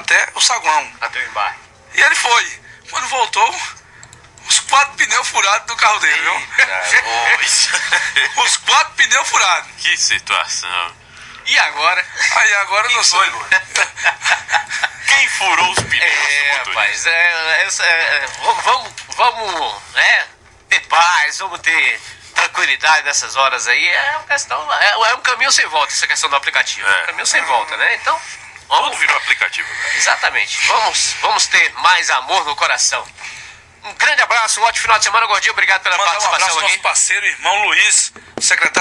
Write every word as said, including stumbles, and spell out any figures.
até o saguão. Até o embarque. E ele foi. Quando voltou, os quatro pneus furados do carro dele, viu? Os quatro pneus furados. Que situação. E agora? Aí agora eu não sei. Quem furou os pneus? É, rapaz, é, é, é, vamos, vamos, né, ter paz, vamos ter tranquilidade nessas horas aí. É uma questão, é, é um caminho sem volta essa questão do aplicativo. É um caminho sem volta, né? Então, vamos, tudo virou aplicativo. Né? Exatamente. Vamos, vamos ter mais amor no coração. Um grande abraço, um ótimo final de semana, Gordinho. Obrigado pela Mandar participação um abraço ao aqui. nosso parceiro, irmão Luiz, secretário